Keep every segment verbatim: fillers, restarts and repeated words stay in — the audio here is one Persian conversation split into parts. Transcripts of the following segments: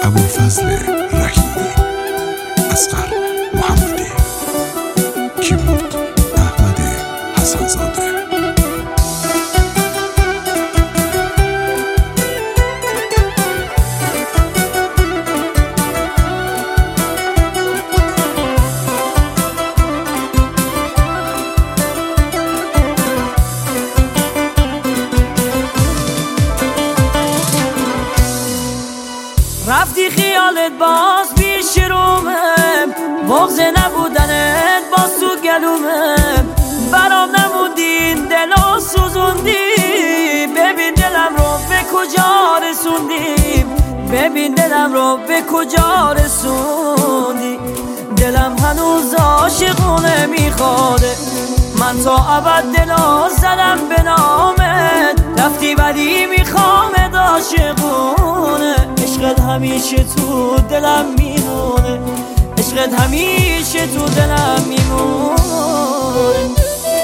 ابوالفضل رحیمی، اصغر محمدی، کیبورد احمد حسن‌زاده. رفتی خیالت باز پیش رومم، بغض نبودنت باز تو گلومم، برام نموندی دلو سوزوندی، ببین دلم رو به کجا رسوندی، ببین دلم رو به کجا رسوندی. دلم هنوز عاشقونه میخواده، من تا ابد دلو زدم به نامت، رفتی ولی میخوامت عاشقونه. عشقت همیشه تو دلم میمونه، عشقت همیشه تو دلم میمونه.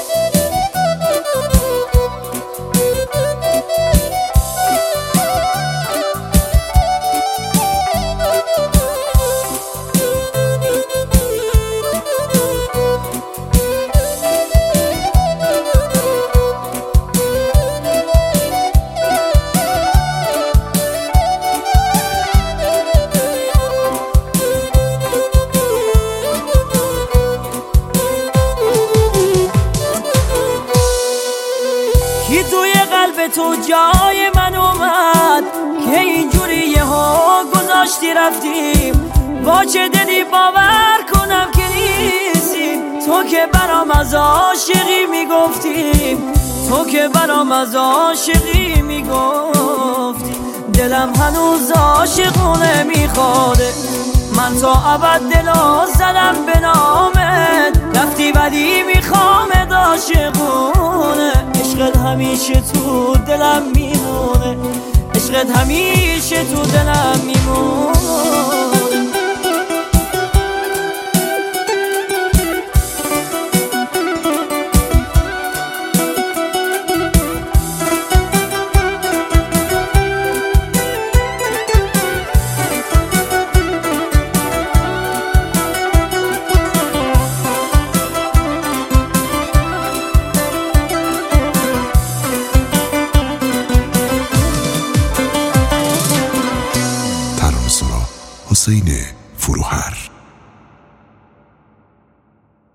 کی توی قلب تو جای من اومد که اینجوری یهو گذاشتی رفتیم؟ با چه دلی باور کنم که نیستی، تو که برام از عاشقی میگفتی، تو که برام از عاشقی میگفتی. دلم هنوز عاشقونه میخواده، من تا ابد دلو زدم به نامت، رفتی ولی میخوامت عاشقونه. عشقت همیشه تو دلم میمونه، عشقت همیشه تو دلم میمونه. حسین